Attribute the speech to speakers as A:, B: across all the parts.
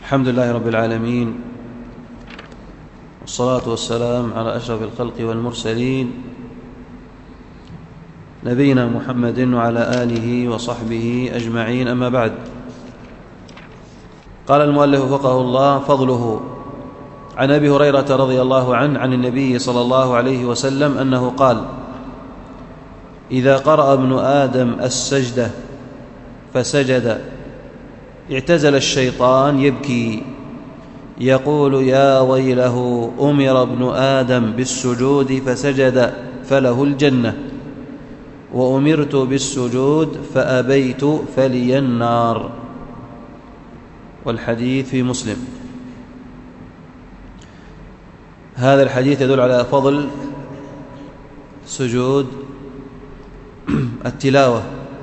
A: الحمد لله رب العالمين، والصلاة والسلام على أشرف الخلق والمرسلين نبينا محمد وعلى آله وصحبه أجمعين، أما بعد. قال المؤلف وفقه الله: فضله. عن أبي هريرة رضي الله عنه عن النبي صلى الله عليه وسلم أنه قال: إذا قرأ ابن آدم السجدة فسجد اعتزل الشيطان يبكي يقول: يا ويله، أمر ابن آدم بالسجود فسجد فله الجنة، وأمرت بالسجود فأبيت فلي النار. والحديث في مسلم. هذا الحديث يدل على فضل سجود التلاوة.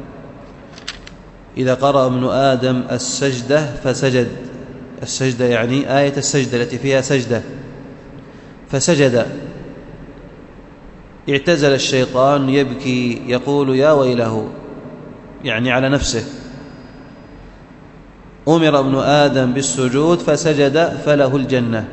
A: إذا قرأ ابن آدم السجدة فسجد، السجدة يعني آية السجدة التي فيها سجدة، فسجد اعتزل الشيطان يبكي يقول: يا ويله، يعني على نفسه. أمر ابن آدم بالسجود فسجد فله الجنة.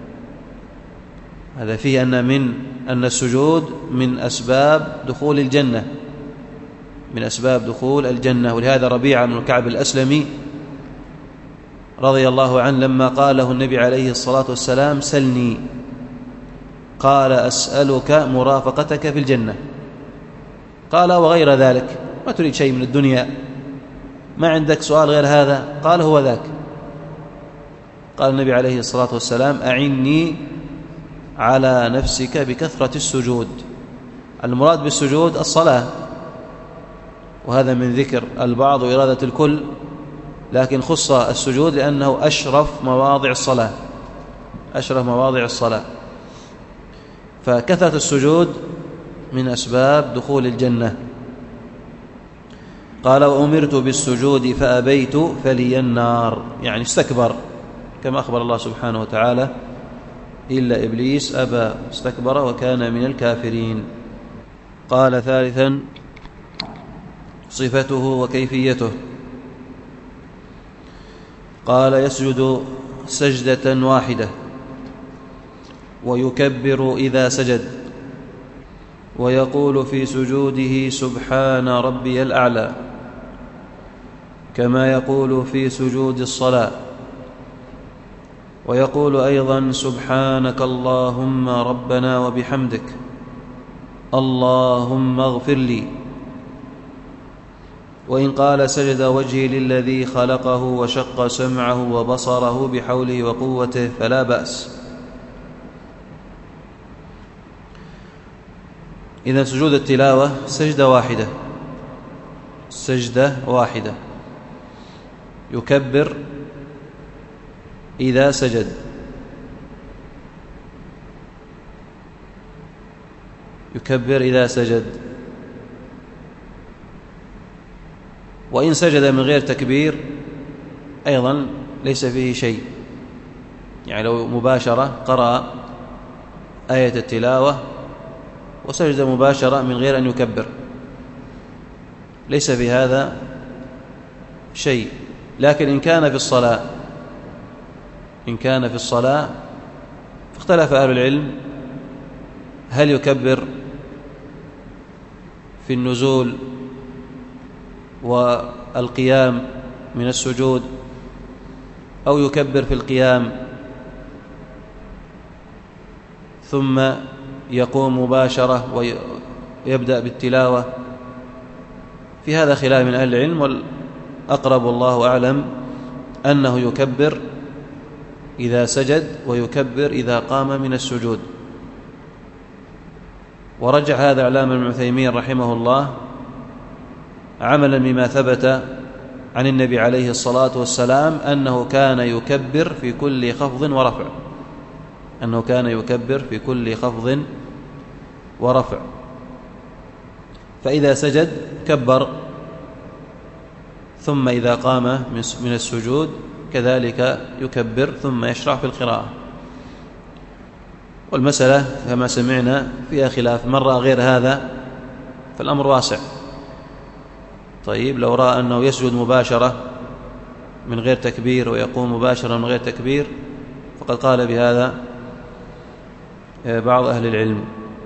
A: هذا فيه أن السجود من أسباب دخول الجنة، من أسباب دخول الجنة. ولهذا ربيعة بن كعب الأسلمي رضي الله عنه لما قاله النبي عليه الصلاة والسلام: سلني، قال: أسألك مرافقتك في الجنة. قال: وغير ذلك؟ ما تريد شيء من الدنيا؟ ما عندك سؤال غير هذا؟ قال: هو ذاك. قال النبي عليه الصلاة والسلام: أعني على نفسك بكثرة السجود. المراد بالسجود الصلاة، وهذا من ذكر البعض وإرادة الكل، لكن خص السجود لأنه أشرف مواضع الصلاة، أشرف مواضع الصلاة. فكثرة السجود من أسباب دخول الجنة. قال: وأمرت بالسجود فأبيت فلي النار، يعني استكبر، كما أخبر الله سبحانه وتعالى: إلا إبليس أبى استكبر وكان من الكافرين. قال: ثالثا، صفته وكيفيته. قال: يسجد سجدة واحدة ويكبر إذا سجد، ويقول في سجوده: سبحان ربي الأعلى، كما يقول في سجود الصلاة. ويقول أيضا: سبحانك اللهم ربنا وبحمدك، اللهم اغفر لي. وإن قال: سجد وجهي للذي خلقه وشق سمعه وبصره بحوله وقوته، فلا بأس. إذن سجود التلاوة سجدة واحدة، سجدة واحدة، يكبر إذا سجد، يكبر إذا سجد. وإن سجد من غير تكبير أيضا ليس فيه شيء، يعني لو مباشرة قرأ آية التلاوة وسجد مباشرة من غير أن يكبر ليس في هذا شيء. لكن إن كان في الصلاة فاختلف أهل العلم هل يكبر في النزول والقيام من السجود، أو يكبر في القيام ثم يقوم مباشرة ويبدأ بالتلاوة. في هذا خلاف من أهل العلم، والأقرب والله أعلم أنه يكبر إذا سجد ويكبر إذا قام من السجود. ورجع هذا علامة ابن عثيمين رحمه الله عملا بما ثبت عن النبي عليه الصلاة والسلام أنه كان يكبر في كل خفض ورفع، أنه كان يكبر في كل خفض ورفع. فإذا سجد كبر، ثم إذا قام من السجود كذلك يكبر ثم يشرع في القراءة. والمسألة كما سمعنا فيها خلاف، من رأى غير هذا فالأمر واسع. طيب، لو رأى أنه يسجد مباشرة من غير تكبير ويقوم مباشرا من غير تكبير، فقد قال بهذا بعض أهل العلم.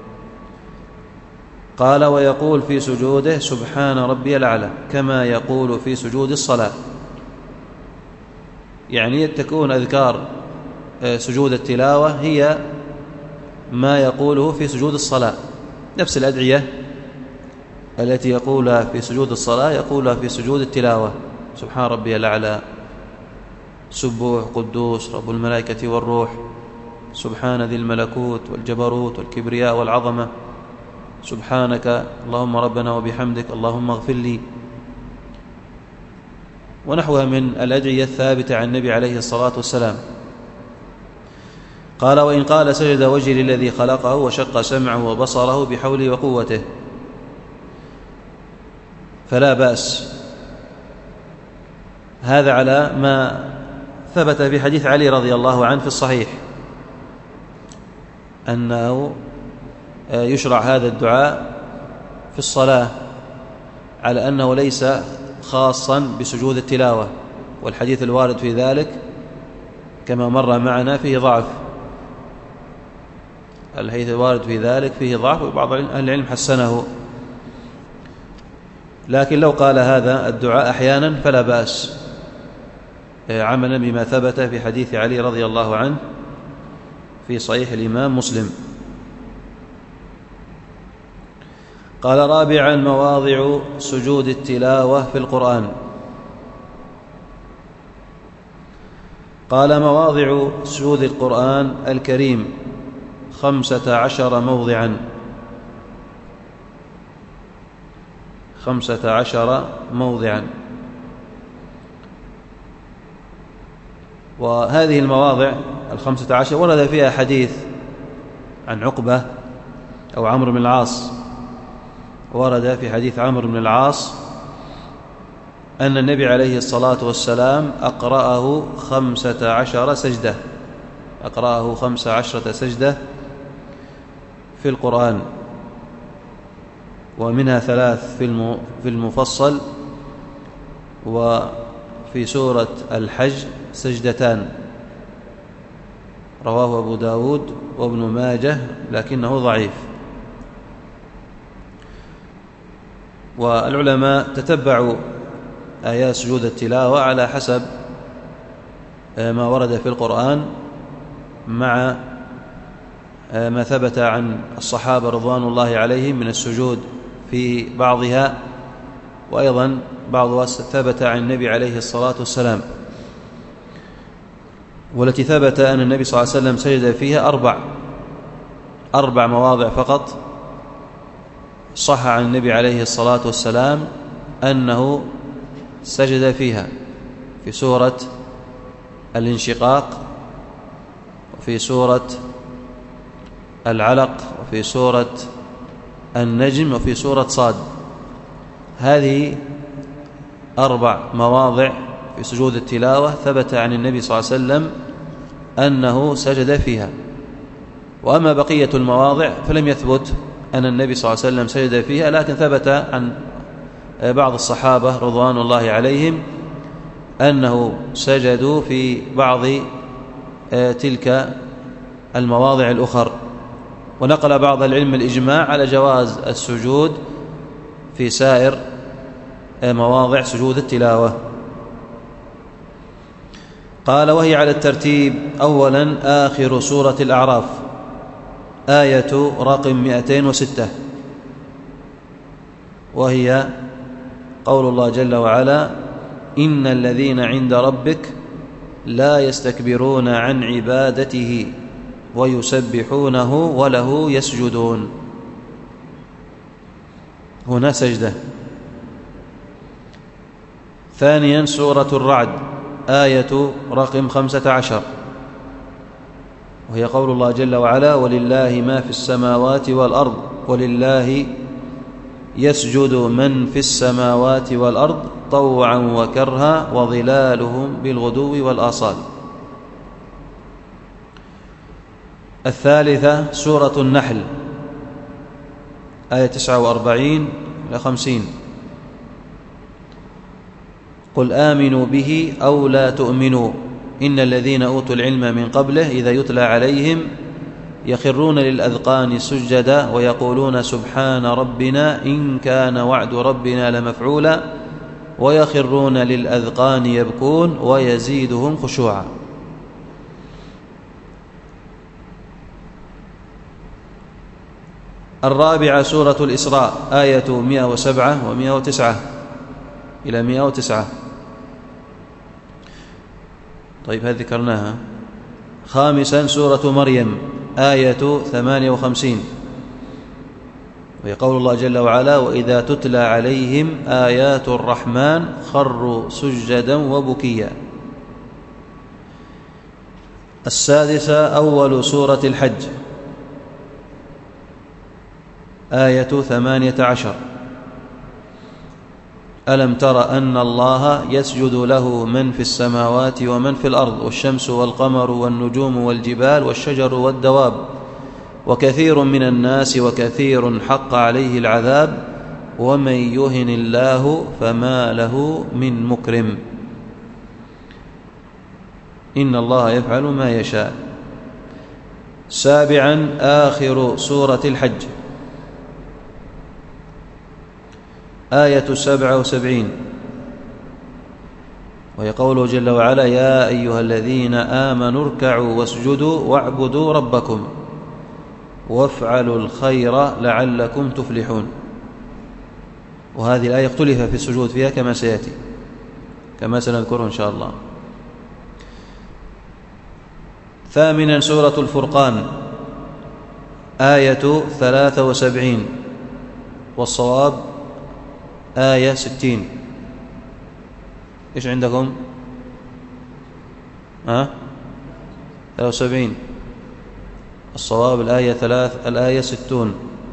A: قال: ويقول في سجوده سبحان ربي الأعلى كما يقول في سجود الصلاة. يعني تكون أذكار سجود التلاوة هي ما يقوله في سجود الصلاة، نفس الأدعية التي يقولها في سجود الصلاة يقولها في سجود التلاوة: سبحان ربي الأعلى، سبوح قدوس رب الملائكة والروح، سبحان ذي الملكوت والجبروت والكبرياء والعظمة، سبحانك اللهم ربنا وبحمدك اللهم اغفر لي، ونحوها من الأدعية الثابتة عن النبي عليه الصلاة والسلام. قال: وإن قال سجد وجهي للذي خلقه وشق سمعه وبصره بحوله وقوته فلا بأس. هذا على ما ثبت في حديث علي رضي الله عنه في الصحيح أنه يشرع هذا الدعاء في الصلاة، على أنه ليس خاصا بسجود التلاوة، والحديث الوارد في ذلك كما مر معنا فيه ضعف، الحديث الوارد في ذلك فيه ضعف، وبعض أهل العلم حسنه، لكن لو قال هذا الدعاء أحيانا فلا بأس، عملا بما ثبت في حديث علي رضي الله عنه في صحيح الإمام مسلم. قال: رابعا مواضع سجود التلاوة في القرآن. قال: مواضع سجود القرآن الكريم 15 موضعا، 15 موضعا. وهذه المواضع 15 ورد فيها حديث عن عقبة أو عمرو بن العاص، ورد في حديث عمرو بن العاص أن النبي عليه الصلاة والسلام أقرأه 15 سجدة، أقرأه 15 سجدة في القرآن، ومنها 3 في المفصل، وفي سورة الحج 2 سجدتان، رواه أبو داود وابن ماجه لكنه ضعيف. والعلماء تتبعوا آيات سجود التلاوة على حسب ما ورد في القرآن مع ما ثبت عن الصحابة رضوان الله عليهم من السجود في بعضها، وأيضا بعضها ثبت عن النبي عليه الصلاة والسلام. والتي ثبت أن النبي صلى الله عليه وسلم سجد فيها 4 مواضع فقط، صح عن النبي عليه الصلاة والسلام أنه سجد فيها: في سورة الانشقاق، وفي سورة العلق، وفي سورة النجم، وفي سورة صاد. هذه 4 مواضع في سجود التلاوة ثبت عن النبي صلى الله عليه وسلم أنه سجد فيها. وأما بقية المواضع فلم يثبت أن النبي صلى الله عليه وسلم سجد فيها، لكن ثبت عن بعض الصحابة رضوان الله عليهم أنه سجدوا في بعض تلك المواضع الأخر. ونقل بعض العلم الإجماع على جواز السجود في سائر مواضع سجود التلاوة. قال: وهي على الترتيب: أولا آخر سورة الأعراف، آية رقم 206، وهي قول الله جل وعلا: إن الذين عند ربك لا يستكبرون عن عبادته ويسبحونه وله يسجدون. هنا سجدة. ثانيا سورة الرعد، آية رقم 15، وهي قول الله جل وعلا: ولله ما في السماوات والأرض ولله يسجد من في السماوات والأرض طوعا وكرها وظلالهم بالغدو والآصال. الثالثة سورة النحل، آية 49 إلى 50، قل آمنوا به أو لا تؤمنوا إن الذين أوتوا العلم من قبله إذا يتلى عليهم يخرون للأذقان سجدا ويقولون سبحان ربنا إن كان وعد ربنا لمفعولا ويخرون للأذقان يبكون ويزيدهم خشوعا. الرابعة سورة الإسراء آية 107 و109 إلى 109. طيب هذه ذكرناها. خامسا سورة مريم آية 58 وهي قول الله جل وعلا وإذا تتلى عليهم آيات الرحمن خروا سجدا وبكيا. السادسة أول سورة الحج آية 18 ألم تر أن الله يسجد له من في السماوات ومن في الأرض والشمس والقمر والنجوم والجبال والشجر والدواب وكثير من الناس وكثير حق عليه العذاب ومن يهن الله فما له من مكرم إن الله يفعل ما يشاء. سابعا آخر سورة الحج آية 77 وهي قوله جل وعلا يا أيها الذين آمنوا اركعوا واسجدوا واعبدوا ربكم وافعلوا الخير لعلكم تفلحون. وهذه الآية اختلف في السجود فيها كما سيأتي كما سنذكره إن شاء الله. ثامنا سورة الفرقان آية 73 والصواب آية 60. إيش عندكم؟ 73 الصواب الآية 60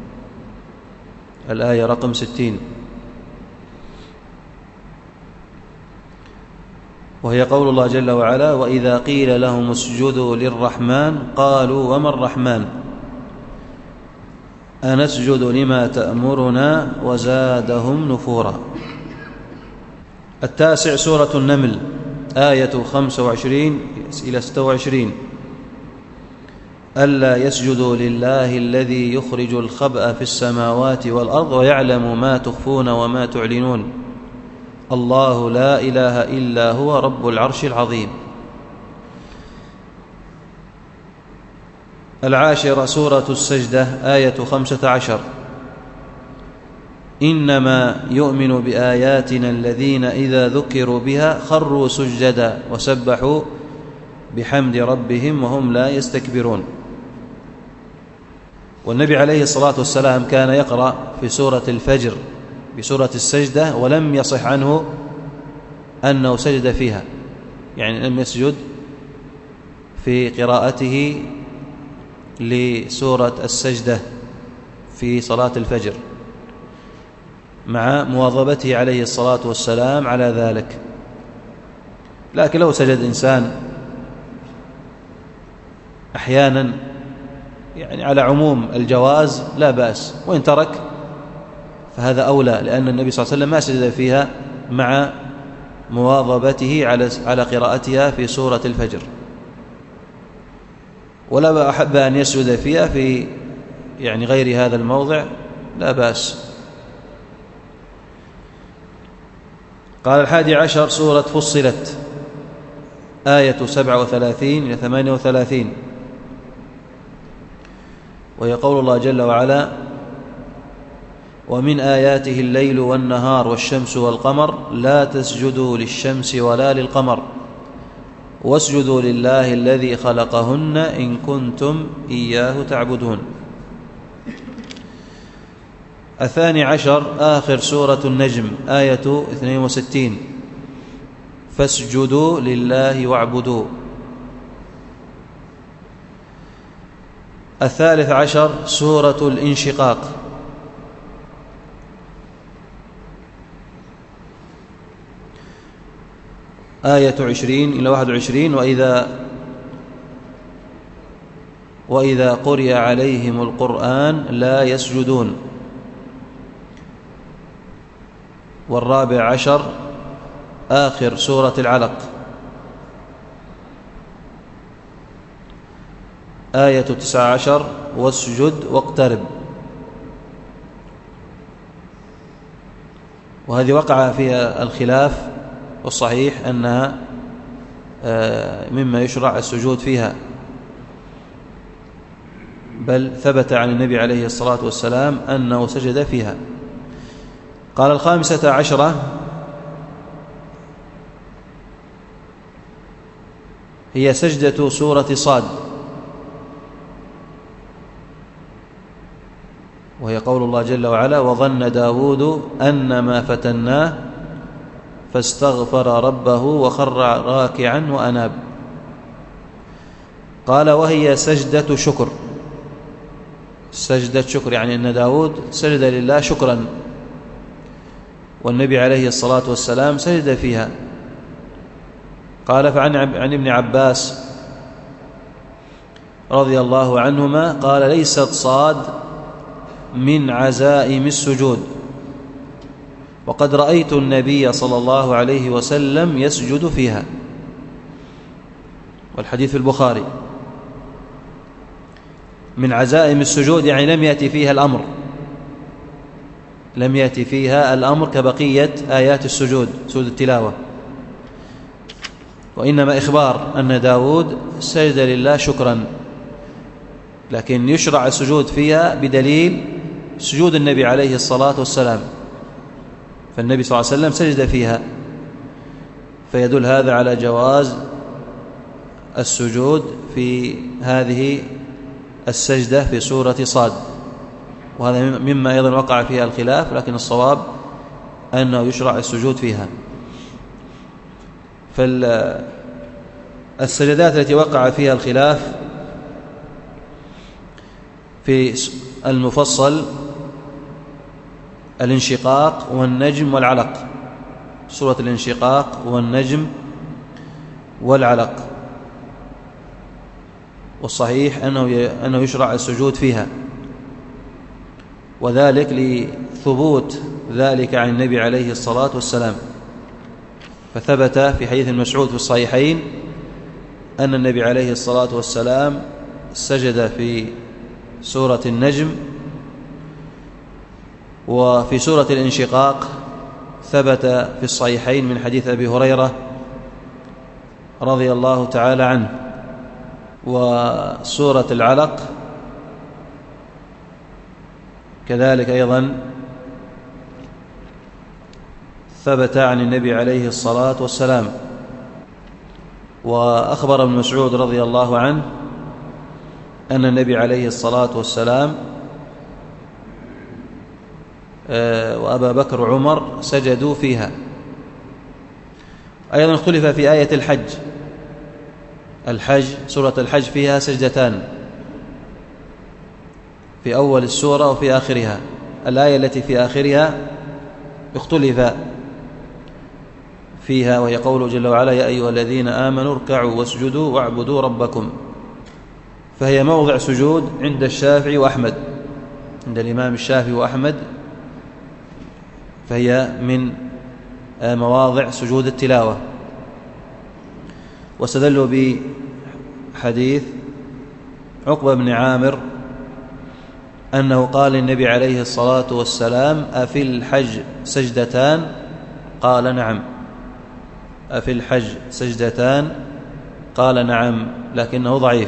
A: الآية رقم 60 وهي قول الله جل وعلا وإذا قيل لهم اسجدوا للرحمن قالوا وما الرحمن أنسجد لما تأمرنا وزادهم نفورا. التاسع سورة النمل آية 25 إلى 26 ألا يسجدوا لله الذي يخرج الخبأ في السماوات والأرض ويعلم ما تخفون وما تعلنون الله لا إله إلا هو رب العرش العظيم. العاشرة سورة السجدة آية 15 إنما يؤمن بآياتنا الذين إذا ذكروا بها خروا سجدا وسبحوا بحمد ربهم وهم لا يستكبرون. والنبي عليه الصلاة والسلام كان يقرأ في سورة الفجر بسورة السجدة ولم يصح عنه أنه سجد فيها، يعني لم يسجد في قراءته لسورة السجدة في صلاة الفجر مع مواظبته عليه الصلاة والسلام على ذلك. لكن لو سجد إنسان أحيانا يعني على عموم الجواز لا بأس، وإن ترك فهذا أولى، لأن النبي صلى الله عليه وسلم ما سجد فيها مع مواظبته على قراءتها في سورة الفجر، ولا أحب أن يسجد فيها في يعني غير هذا الموضع لا بأس. قال 11 سورة فصلت آية 37 إلى 38 وهي قول الله جل وعلا ومن آياته الليل والنهار والشمس والقمر لا تسجدوا للشمس ولا للقمر واسجدوا لله الذي خلقهن إن كنتم إياه تعبدون. 12 آخر سورة النجم آية 62 فاسجدوا لله واعبدوا. 13 سورة الانشقاق آية 20 إلى 21 وإذا قرئ عليهم القرآن لا يسجدون. 14 آخر سورة العلق، آية 19: واسجد واقترب. وهذه وقع فيها الخلاف، والصحيح أنها مما يشرع السجود فيها، بل ثبت عن النبي عليه الصلاة والسلام أنه سجد فيها. قال 15 هي سجدة سورة صاد، وهي قول الله جل وعلا: وظن داود أنما فتناه فاستغفر ربه وخر راكعا وأناب. قال: وهي سجدة شكر. سجدة شكر يعني أن داود سجد لله شكرا، والنبي عليه الصلاة والسلام سجد فيها. قال: فعن ابن عباس رضي الله عنهما قال: ليست صاد من عزائم السجود، وقد رأيت النبي صلى الله عليه وسلم يسجد فيها. والحديث في البخاري. من عزائم السجود يعني لم يأتي فيها الأمر، لم يأتي فيها الأمر كبقية آيات السجود، سجود التلاوة، وإنما إخبار أن داود سجد لله شكرا، لكن يشرع السجود فيها بدليل سجود النبي عليه الصلاة والسلام، فالنبي صلى الله عليه وسلم سجد فيها، فيدل هذا على جواز السجود في هذه السجدة في سورة صاد. وهذا مما أيضا وقع فيها الخلاف، لكن الصواب أنه يشرع السجود فيها. فالسجدات التي وقع فيها الخلاف في المفصل: الانشقاق والنجم والعلق، سورة الانشقاق والنجم والعلق، والصحيح أنه يشرع السجود فيها، وذلك لثبوت ذلك عن النبي عليه الصلاة والسلام. فثبت في حديث مسعود في الصحيحين أن النبي عليه الصلاة والسلام سجد في سورة النجم، وفي سورة الانشقاق ثبت في الصحيحين من حديث أبي هريرة رضي الله تعالى عنه. وسورة العلق كذلك أيضا ثبت عن النبي عليه الصلاة والسلام. وأخبر ابن مسعود رضي الله عنه أن النبي عليه الصلاة والسلام وأبا بكر وعمر سجدوا فيها. أيضا اختلف في آية الحج، سورة الحج فيها سجدتان، في أول السورة وفي آخرها. الآية التي في آخرها اختلف فيها، وهي قوله جل وعلا: يا أيها الذين آمنوا اركعوا واسجدوا واعبدوا ربكم، فهي موضع سجود عند الشافعي وأحمد، عند الإمام الشافعي وأحمد، فهي من مواضع سجود التلاوة. واستدلوا بحديث عقبة بن عامر أنه قال للنبي عليه الصلاة والسلام: أفي الحج سجدتان؟ قال: نعم. أفي الحج سجدتان؟ قال: نعم، لكنه ضعيف،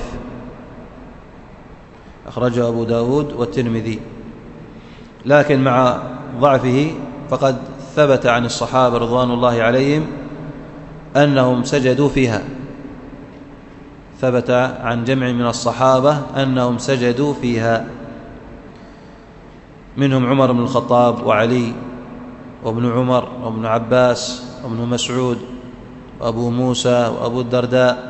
A: أخرجه أبو داود والترمذي. لكن مع ضعفه فقد ثبت عن الصحابة رضوان الله عليهم أنهم سجدوا فيها، ثبت عن جمع من الصحابة أنهم سجدوا فيها، منهم عمر بن الخطاب وعلي وابن عمر وابن عباس وابن مسعود وأبو موسى وأبو الدرداء.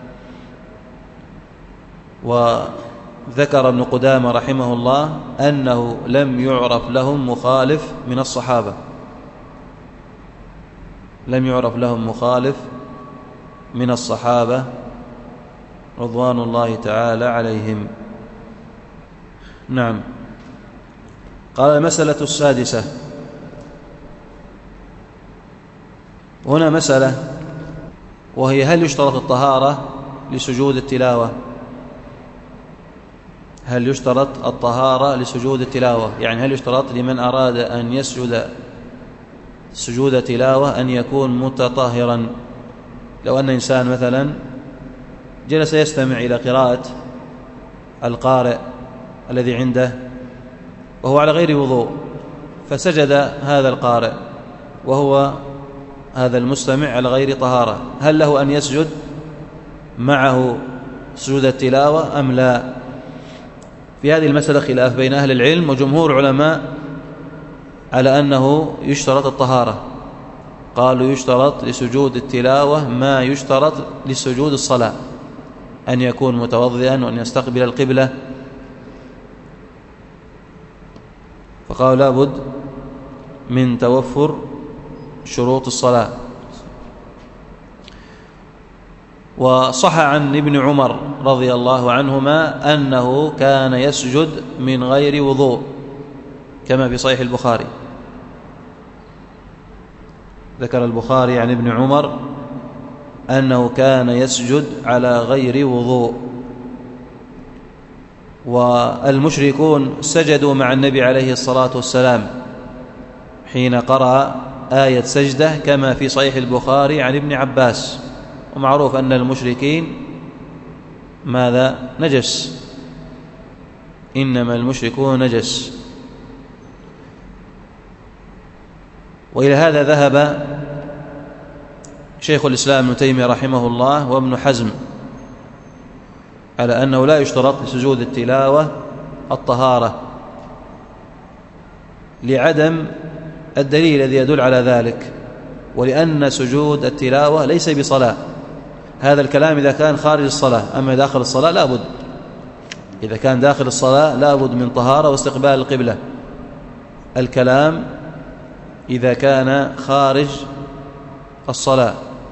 A: وذكر ابن قدامة رحمه الله أنه لم يعرف لهم مخالف من الصحابة، لم يعرف لهم مخالف من الصحابة رضوان الله تعالى عليهم. نعم. قال: المسألة السادسة: هنا مسألة، وهي هل يشترط الطهارة لسجود التلاوة؟ هل يشترط الطهارة لسجود التلاوة؟ يعني هل يشترط لمن أراد أن يسجد سجود تلاوة أن يكون متطهرا؟ لو أن إنسان مثلا جلس يستمع إلى قراءة القارئ الذي عنده وهو على غير وضوء، فسجد هذا القارئ وهو هذا المستمع على غير طهارة، هل له أن يسجد معه سجود التلاوة أم لا؟ في هذه المسألة خلاف بين أهل العلم، وجمهور علماء على أنه يشترط الطهارة. قالوا يشترط لسجود التلاوة ما يشترط لسجود الصلاة، أن يكون متوضئا وأن يستقبل القبلة، فقالوا لابد من توفر شروط الصلاة. وصح عن ابن عمر رضي الله عنهما أنه كان يسجد من غير وضوء كما في صحيح البخاري. ذكر البخاري عن ابن عمر أنه كان يسجد على غير وضوء. والمشركون سجدوا مع النبي عليه الصلاة والسلام حين قرأ آية سجدة كما في صحيح البخاري عن ابن عباس. ومعروف أن المشركين ماذا؟ نجس، إنما المشركون نجس. وإلى هذا ذهب شيخ الإسلام ابن تيمية رحمه الله وابن حزم على أنه لا يشترط لسجود التلاوة الطهارة، لعدم الدليل الذي يدل على ذلك، ولأن سجود التلاوة ليس بصلاة. هذا الكلام إذا كان خارج الصلاة، أما داخل الصلاة لا بد، إذا كان داخل الصلاة لا بد من طهارة واستقبال القبلة. الكلام إذا كان خارج الصلاة،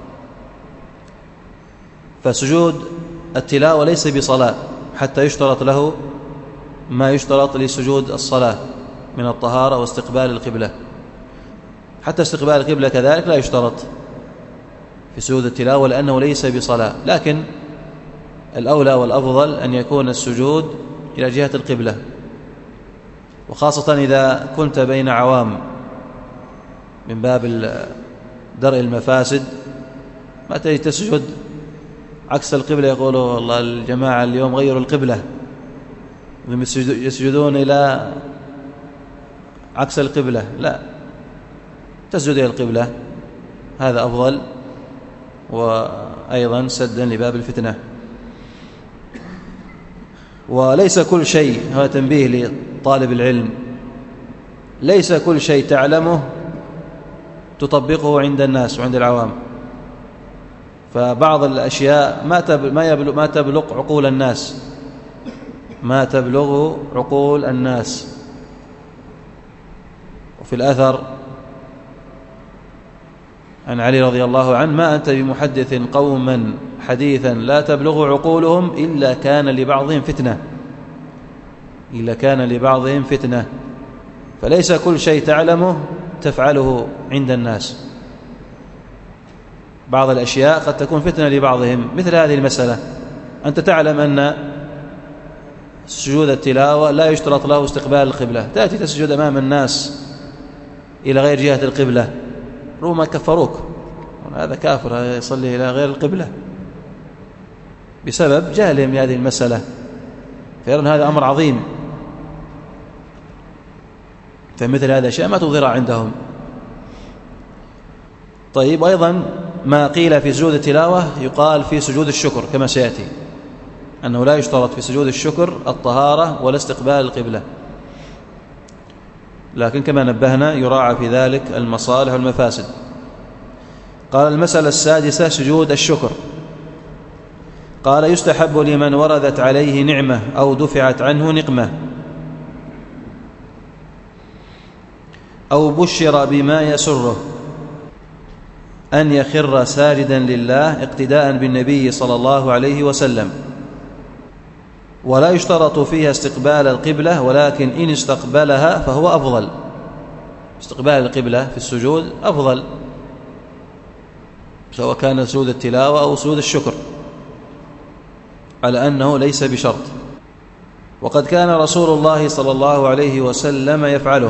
A: فسجود التلاوة ليس بصلاة حتى يشترط له ما يشترط لسجود الصلاة من الطهارة واستقبال القبلة. حتى استقبال القبلة كذلك لا يشترط في سجود التلاوة لأنه ليس بصلاة، لكن الأولى والأفضل أن يكون السجود إلى جهة القبلة، وخاصة إذا كنت بين عوام من باب درء المفاسد. ما تجي تسجد عكس القبلة يقولوا والله الجماعة اليوم غيروا القبلة، يسجدون إلى عكس القبلة، لا، تسجد إلى القبلة، هذا أفضل، وأيضا سدا لباب الفتنة. وليس كل شيء، هذا تنبيه لطالب العلم، ليس كل شيء تعلمه تطبقه عند الناس وعند العوام. فبعض الأشياء ما تبلغ عقول الناس، ما تبلغ عقول الناس. وفي الأثر عن علي رضي الله عنه: ما أنت بمحدث قوما حديثا لا تبلغ عقولهم إلا كان لبعضهم فتنة، إلا كان لبعضهم فتنة. فليس كل شيء تعلمه تفعله عند الناس، بعض الأشياء قد تكون فتنة لبعضهم، مثل هذه المسألة. أنت تعلم أن سجود التلاوة لا يشترط له استقبال القبلة، تأتي تسجد أمام الناس إلى غير جهة القبلة، ربما كفروك، هذا كافر، هذا يصلي إلى غير القبلة بسبب جهلهم بهذه المسألة. فيرون هذا أمر عظيم، فمثل هذا الشيء ما تظهر عندهم. طيب، أيضا ما قيل في سجود التلاوة يقال في سجود الشكر كما سيأتي، أنه لا يشترط في سجود الشكر الطهارة ولا استقبال القبلة، لكن كما نبهنا يراعى في ذلك المصالح والمفاسد. قال: المسألة السادسة سجود الشكر. قال: يستحب لمن وردت عليه نعمة أو دفعت عنه نقمة أو بشر بما يسره أن يخر ساجدا لله اقتداء بالنبي صلى الله عليه وسلم، ولا يشترط فيها استقبال القبلة، ولكن إن استقبلها فهو أفضل. استقبال القبلة في السجود أفضل، سواء كان سجود التلاوة أو سجود الشكر، على أنه ليس بشرط. وقد كان رسول الله صلى الله عليه وسلم يفعله.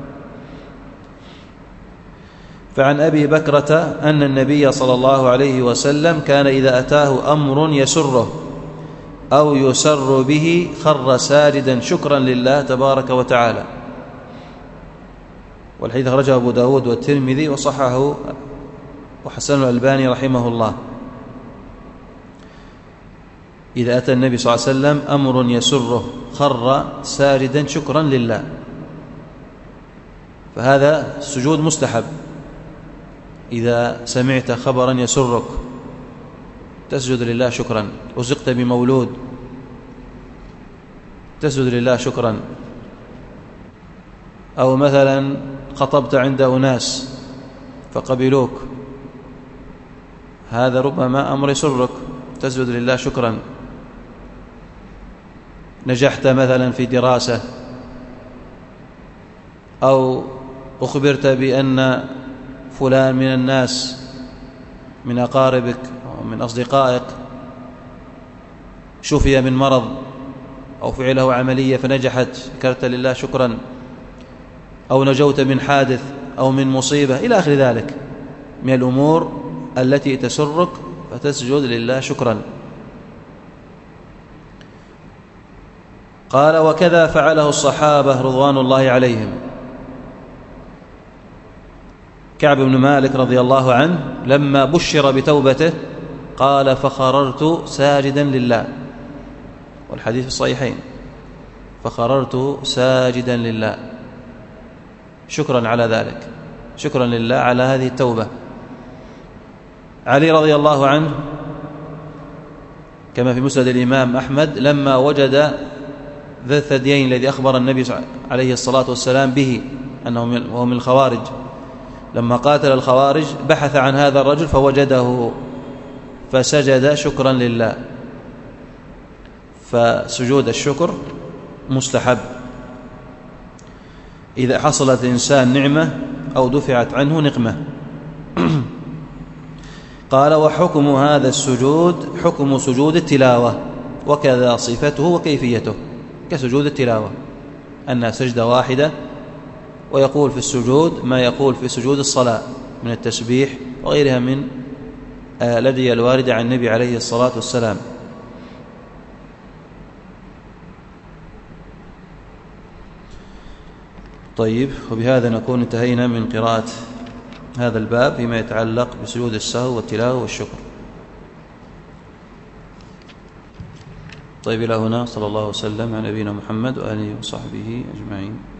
A: فعن أبي بكرة أن النبي صلى الله عليه وسلم كان إذا أتاه أمر يسره أو يسر به خر ساجدا شكرا لله تبارك وتعالى. والحديث أخرجه أبو داود والترمذي وصححه وحسن الألباني رحمه الله. إذا أتى النبي صلى الله عليه وسلم أمر يسره خر ساجدا شكرا لله، فهذا السجود مستحب. إذا سمعت خبرا يسرك تسجد لله شكرا. رزقت بمولود تسجد لله شكرا. أو مثلا خطبت عند أناس فقبلوك، هذا ربما أمر يسرك تسجد لله شكرا. نجحت مثلا في دراسة، أو أخبرت بأن فلان من الناس من أقاربك أو من أصدقائك شفي من مرض أو فعله عملية فنجحت ذكرت لله شكرا. أو نجوت من حادث أو من مصيبة إلى آخر ذلك من الأمور التي تسرك فتسجد لله شكرا. قال: وكذا فعله الصحابة رضوان الله عليهم. كعب بن مالك رضي الله عنه لما بشر بتوبته قال: فخررت ساجدا لله، والحديث في الصحيحين، فخررت ساجدا لله شكرا على ذلك، شكرا لله على هذه التوبة. علي رضي الله عنه كما في مسند الإمام أحمد لما وجد ذا الثديين الذي أخبر النبي عليه الصلاة والسلام به أنه وهو من الخوارج، لما قاتل الخوارج بحث عن هذا الرجل فوجده فسجد شكرا لله. فسجود الشكر مستحب إذا حصلت الإنسان نعمة أو دفعت عنه نقمة. قال: وحكم هذا السجود حكم سجود التلاوة، وكذا صفته وكيفيته كسجود التلاوة، أنها سجدة واحدة، ويقول في السجود ما يقول في سجود الصلاة من التسبيح وغيرها من الأدعية الواردة عن النبي عليه الصلاة والسلام. طيب، وبهذا نكون انتهينا من قراءة هذا الباب فيما يتعلق بسجود السهو والتلاوة والشكر. طيب، إلى هنا صلى الله وسلم على نبينا محمد وآله وصحبه أجمعين.